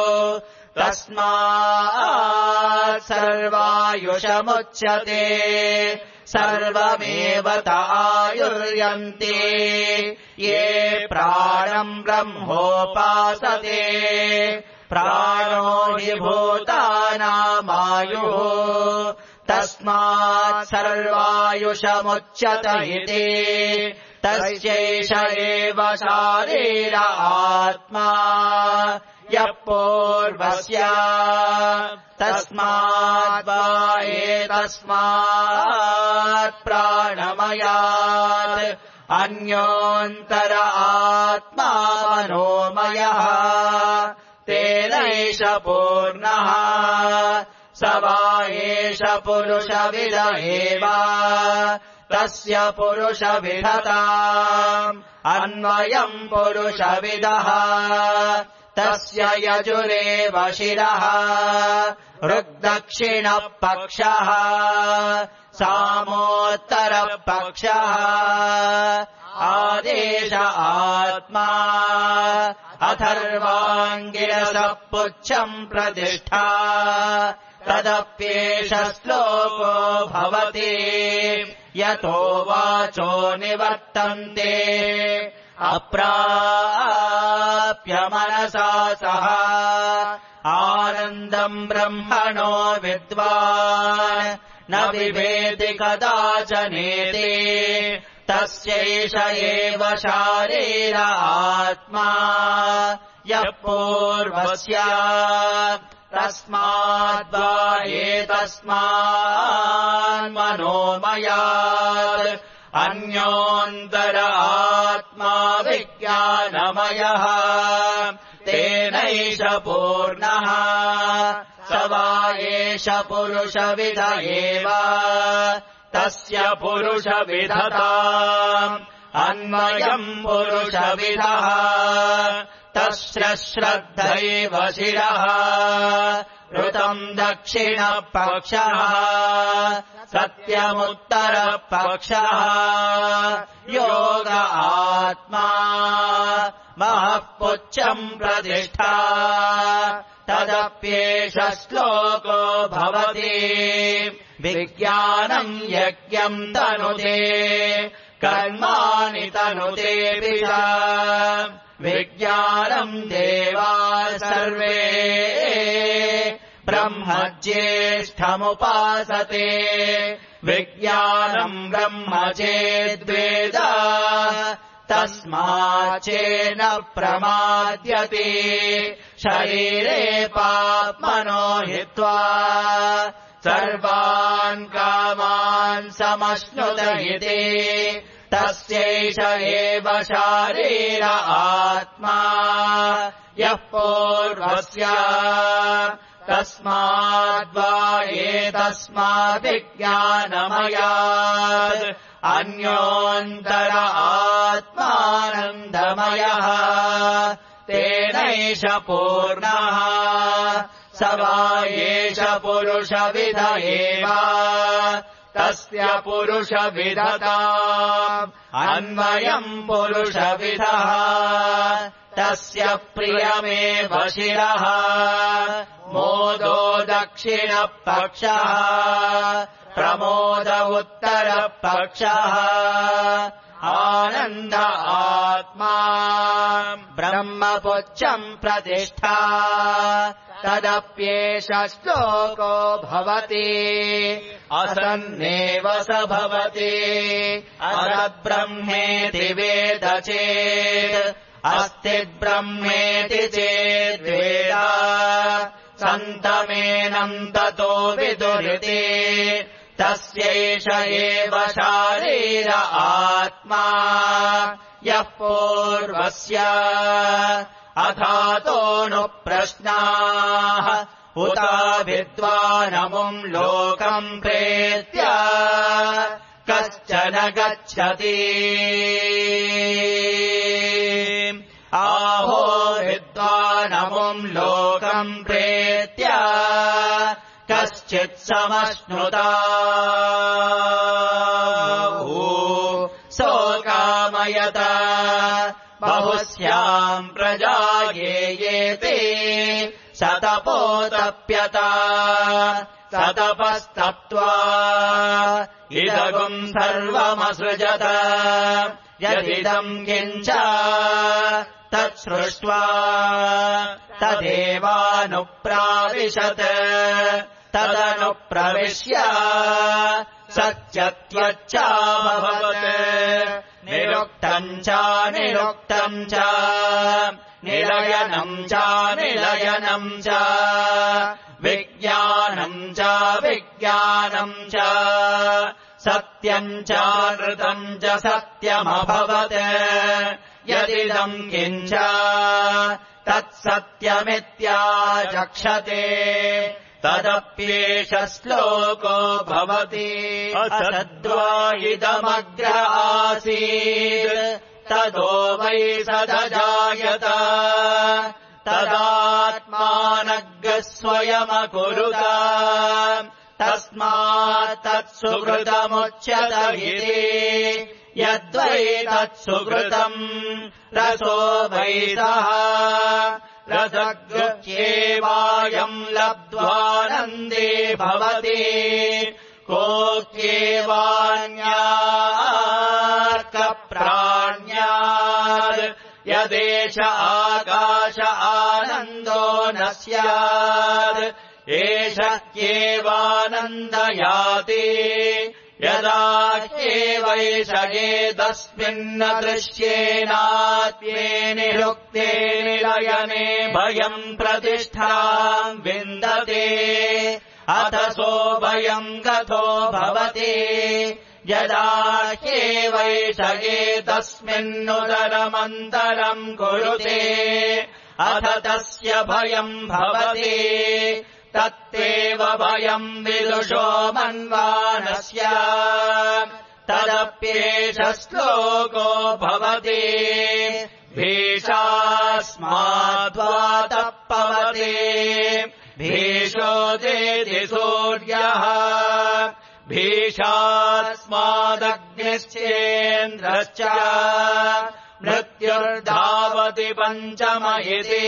तस्मात् सर्वायुषमुच्यते सर्वमेव आयुर्यन्ति ये प्राणम् ब्रह्मोपासते प्राणो हि भूतानामायुः तस्मात् सर्वायुषमुच्यत इति तस्यैष एव शारीर आत्मा यः पूर्वस्य तस्मात् वा एतस्मात् प्राणमयात् अन्योऽन्तर आत्मा मनोमयः तेनैष पूर्णः स वा एष पुरुषविद एव तस्य पुरुषविदताम् अन्वयम् पुरुषविदः तस्य यजुरेव शिरः ऋग्दक्षिणपक्षः सामोत्तरपक्षः भवदेश आत्मा अथर्वाङ्गिरसः पुच्छम् प्रतिष्ठा तदप्येष श्लोको भवति यतो वाचो निवर्तन्ते अप्राप्य मनसा सह आनन्दम् ब्रह्मणो विद्वान् न बिभेति कदाचनेति तस्यैष एव शारीर आत्मा यः पूर्वस्य तस्माद्वा एतस्मान्मनोमयात् अन्योऽन्तर आत्मा विज्ञानमयः तेनैष पूर्णः स वा एष पुरुषविद एव तस्य पुरुषविधताम् अन्वयम् पुरुषविदः तस्य श्रद्धैव शिरः ऋतम् दक्षिणपक्षः सत्यमुत्तरपक्षः योग आत्मा महःपुच्छम् प्रतिष्ठा तदप्येष श्लोको भवति विज्ञानम् यज्ञम् तनुते कर्माणि तनुतेऽपि च विज्ञानम् देवाः सर्वे ब्रह्म ज्येष्ठमुपासते विज्ञानम् ब्रह्म चेद्वेद तस्माच्चेन प्रमाद्यते शरीरे पाप्मनो हित्वा सर्वान् कामान् समश्नुत इति तस्यैष एव शारीर आत्मा यः पूर्वस्य तस्माद्वा एतस्माद्विज्ञानमयात् अन्योऽन्तर आत्मानन्दमयः तेनैष पूर्णः स वा एष पुरुषविद एव तस्य पुरुषविदताम् अन्वयम् पुरुषविदः तस्य प्रियमेव शिरः मोदो दक्षिणपक्षः प्रमोद उत्तरपक्षः आनन्द आत्मा ब्रह्मपुच्छम् प्रतिष्ठा तदप्येष श्लोको भवति असन्नेव स भवति असद्ब्रह्मेति वेद चेत् अस्ति ब्रह्मेति चेद्वेद सन्तमेनम् ततो विदुरिति तस्यैष एव शारीर आत्मा यः पूर्वस्य अथातोऽनुप्रश्नाः उत विद्वानमुम् लोकम् प्रेत्य कश्चन गच्छति आहो विद्वानमुम् लोकम् प्रेत्य कश्चित् समश्नुता सोकामयत बहुस्याम् प्रजा येते सतपोतप्यत सतपस्तप्त्वा इदगुम् सर्वमसृजत यदिदम् किञ्च तत्सृष्ट्वा तदेवानुप्राविशत् तदनुप्रविश्य सत्यत्वच्चाभवत् निरुक्तम् च निरुक्तम् च निलयनम् च निलयनम् च विज्ञानम् च विज्ञानम् च सत्यम् च नृतम् च सत्यमभवत् यदिदम् किञ्च तत्सत्यमित्याचक्षते तदप्येष श्लोको भवति असद्वा इदमग्र आसीत् तदो वै सदजायत तदात्मानग्रः स्वयमकुरुत तस्मात् तत्सुकृतमुच्यत इति यद्वैतत्सुकृतम् रसो वैसः रसगृह्येवायम् लब्ध्वानन्दे भवति कोऽप्येवान्यार्कप्राण्याद् यदेष आकाश आनन्दो न स्यात् एष ह्येवानन्दयाति यदा ह्येवैषये तस्मिन्न दृश्येनात्मेनिरुक्ते निलयने भयम् प्रतिष्ठाम् विन्दते अथ सोऽभयम् गतो भवति यदा ह्येवैषये तस्मिन्नुदरमन्तरम् कुरुते अथ तस्य भयम् भवति तत्तेव भयम् विदुषो मन्वानस्य तदप्येष श्लोको भवति भीषास्माद्वातः पवते भीषोदेति सूर्यः भीषास्मादग्निश्चेन्द्रश्च मृत्युर्धावति पञ्चम इति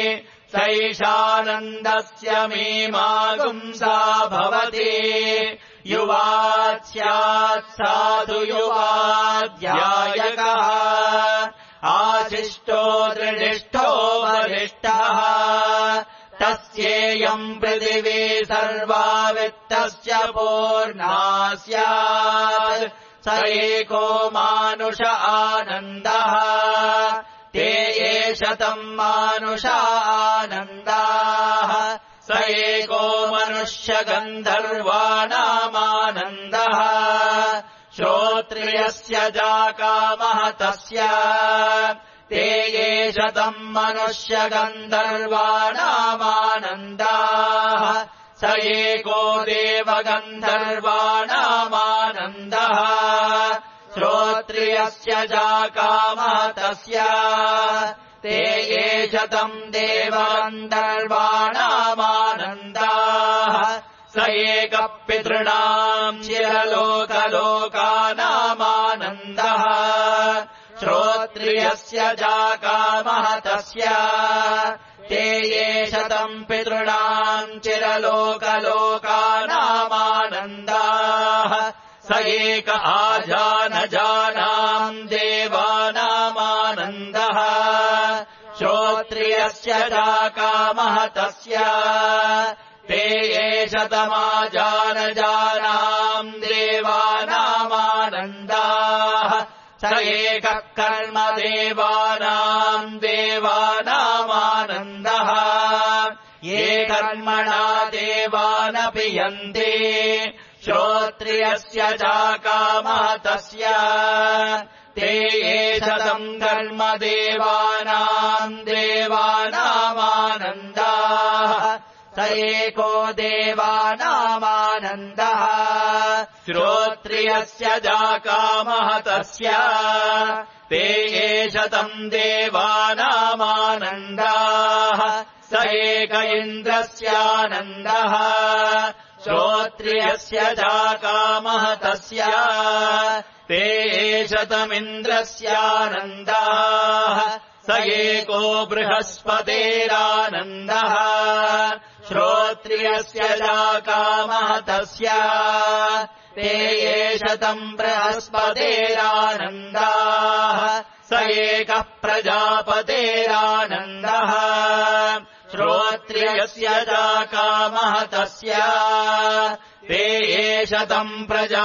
सैषानन्दस्य मीमागुंसा भवति युवात् स्यात् साधु युवाध्यायकः आशिष्टो दृढिष्ठो वरिष्ठः तस्येयम् पृथिवी सर्वा वित्तस्य पूर्णा स्यात् स एको मानुष आनन्दः ते ये शतम् मानुषा आनन्दाः स एको मनुष्यगन्धर्वाणामानन्दः श्रोत्रियस्य जाकामः तस्य ते ये शतम् मनुष्यगन्धर्वाणामानन्दाः स एको देवगन्धर्वाणामानन्दः श्रोत्रियस्य जाकामः तस्य ते ये शतम् देवगन्धर्वाणामानन्दाः स एकः पितॄणाम् चिरलोकलोकानामानन्दः श्रोत्रियस्य जाकामः तस्य ते ये शतम् पितॄणाम् चिरलोकलोकानामानन्दाः स एक आजानजानाम् देवानामानन्दः श्रोत्रियस्य जाकामः तस्य ते ये शतमाजानजानाम् देवानामानन्दाः स एकः कर्म देवानाम् देवानामानन्दः ये कर्मणा देवानपि यन्ते श्रोत्रियस्य जाकामः तस्य ते ये शतम् कर्म देवानाम् देवानामानन्दाः स एको देवानामानन्दः श्रोत्रियस्य जाकामः तस्य ते ये शतम् देवानामानन्दाः स एक इन्द्रस्यानन्दः श्रोत्रियस्य जाकामः तस्य ते ये शतमिन्द्रस्यानन्दाः स एको बृहस्पतेरानन्दः श्रोत्रियस्य जाकामः तस्य ते ये शतम् बृहस्पतेरानन्दाः स एकः प्रजापतेरानन्दः श्रोत्रियस्य जाकामः तस्य ते ये शतम्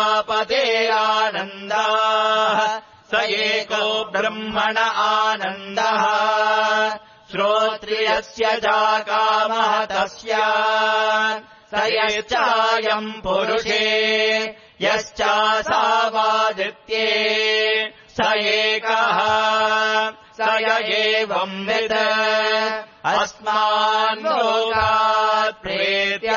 प्रजापतेरानन्दाः स एको ब्रह्मण आनन्दः श्रोत्रियस्य जाकामः तस्य स यश्चायम् पुरुषे यश्चासावादित्ये स एकः स य एवम् विद अस्मान् लोकात् प्रेत्य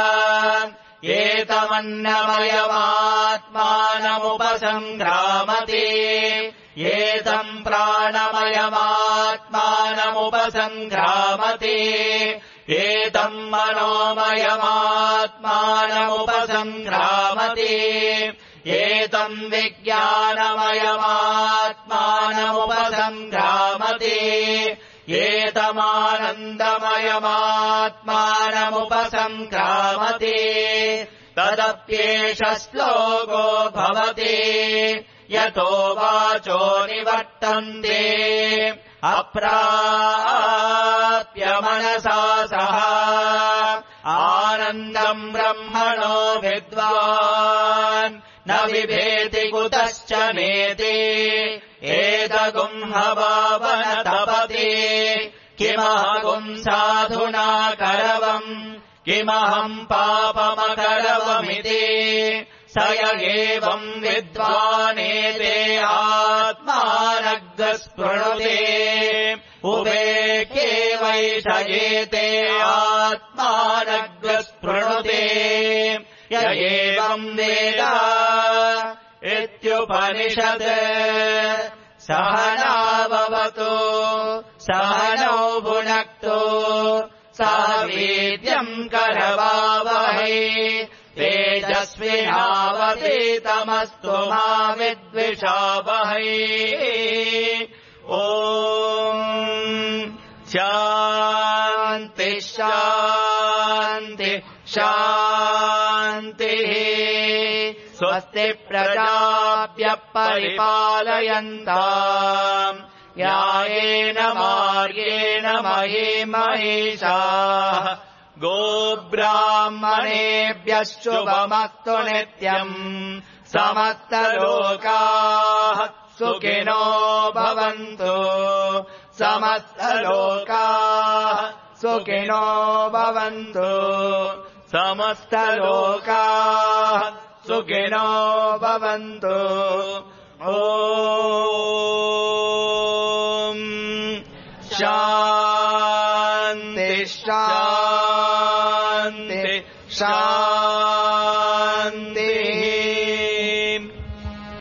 एतमन्नमयमात्मानमुपसङ्ग्रामति एतम् प्राणमयमात्मानमुपसङ्ग्रामति एतम् मनोमयमात्मानमुपसङ्ग्रामति एतम् विज्ञानमयमात्मानमुपसङ्क्रामते एतमानन्दमयमात्मानमुपसङ्क्रामते तदप्येष श्लोको भवति यतो वाचो निवर्तन्ते अप्राप्य मनसा सह आनन्दम् ब्रह्मणो विद्वान् न बिभेति कुतश्च नेति एतगुंहभावन तपति किमहगुम् साधुना करवम् किमहम् पापमकरवमिति स य एवम् विद्वानेते आत्मानग्रस्पृणुते उभेके वैषयेते आत्मानग्रस्पृणुते य एवम् वेद इत्युपनिषत् सहनाववतु सहनौ भुनक्तु सह वीर्यम् करवावहै तेजस्विनावतीतमस्तु मा विद्विषावहै ॐ शान्ति शान्ति शान्तिः स्वस्ति प्रजाभ्यः परिपालयन्ताम् न्यायेन मार्गेण मही महिषाः गोब्राह्मणेभ्यः शुभमस्तु नित्यम् समस्तलोकाः सुखिनो भवन्तु समस्तलोकाः सुखिनो भवन्तु समस्तलोकाः सुखिनो भवन्तु ॐ शान्ति शान्ति शान्ति